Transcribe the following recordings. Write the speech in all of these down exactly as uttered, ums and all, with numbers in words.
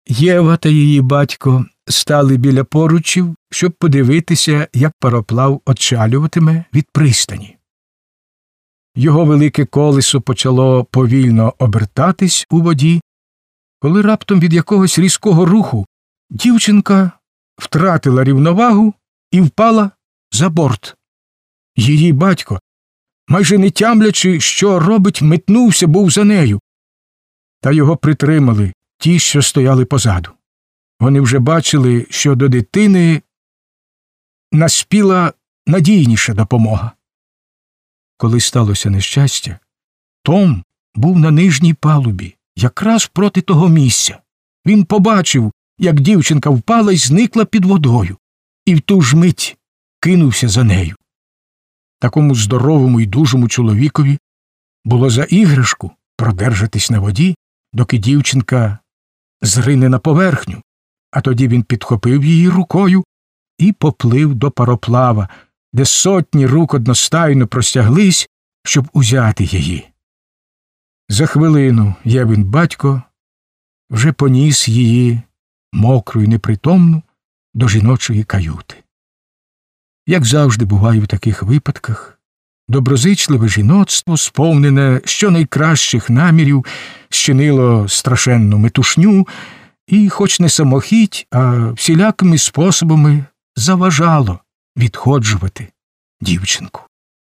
Єва та її батько стали біля поручів, щоб подивитися, як пароплав отчалюватиме від пристані. Його велике колесо почало повільно обертатись у воді, коли раптом від якогось різкого руху дівчинка втратила рівновагу і впала за борт. Її батько, майже не тямлячи, що робить, метнувся був за нею. Та його притримали ті, що стояли позаду. Вони вже бачили, що до дитини наспіла надійніша допомога. Коли сталося нещастя, Том був на нижній палубі, якраз проти того місця. Він побачив, як дівчинка впала й зникла під водою, і в ту ж мить кинувся за нею. Такому здоровому й дужому чоловікові було за іграшку продержатись на воді, доки дівчинка зрине на поверхню, а тоді він підхопив її рукою і поплив до пароплава, де сотні рук одностайно простяглись, щоб узяти її. За хвилину Євин батько вже поніс її, мокру й непритомну, до жіночої каюти. Як завжди буває в таких випадках, доброзичливе жіноцтво, сповнене щонайкращих намірів, щинило страшенну метушню і, хоч не самохідь, а всілякими способами заважало відходжувати дівчинку.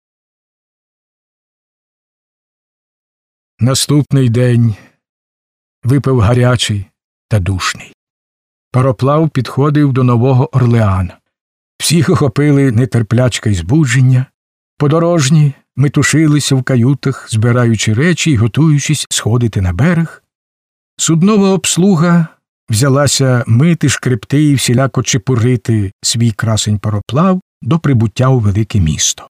Наступний день випав гарячий та душний. Пароплав підходив до Нового Орлеана. Всіх охопили нетерплячка й збудження. Подорожні метушилися в каютах, збираючи речі й готуючись сходити на берег. Суднова обслуга взялася мити, шкребти і всіляко чепурити свій красень пароплав до прибуття у велике місто.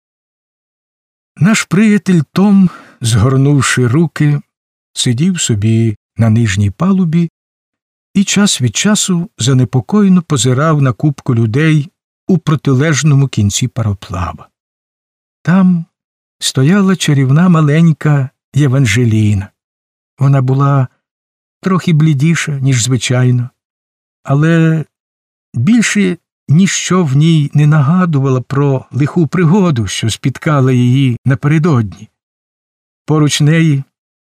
Наш приятель Том, згорнувши руки, сидів собі на нижній палубі і час від часу занепокоєно позирав на купку людей у протилежному кінці пароплава. Там стояла чарівна маленька Єванжеліна. Вона була трохи блідіша, ніж звичайно, але більше ніщо в ній не нагадувало про лиху пригоду, що спіткала її напередодні. Поруч неї,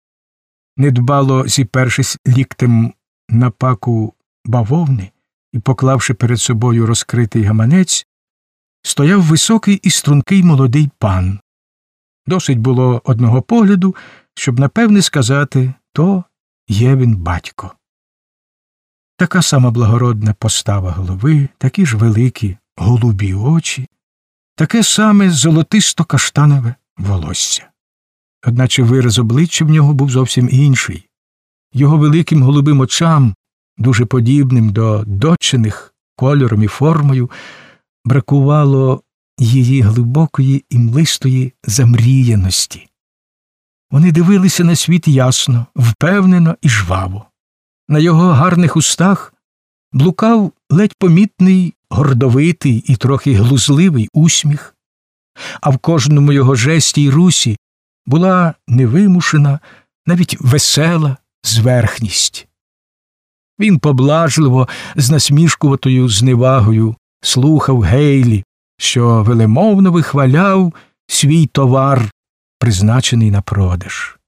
недбало зіпершись ліктем на паку бавовни і поклавши перед собою розкритий гаманець, стояв високий і стрункий молодий пан. Досить було одного погляду, щоб напевне сказати, то Євин батько. Така сама благородна постава голови, такі ж великі голубі очі, таке саме золотисто-каштанове волосся. Одначе вираз обличчя в нього був зовсім інший. Його великим голубим очам, дуже подібним до дочиних кольором і формою, бракувало її глибокої і млистої замріяності. Вони дивилися на світ ясно, впевнено і жваво. На його гарних устах блукав ледь помітний, гордовитий і трохи глузливий усміх, а в кожному його жесті й русі була невимушена, навіть весела зверхність. Він поблажливо, з насмішкуватою зневагою слухав Гейлі, що велемовно вихваляв свій товар, призначений на продаж.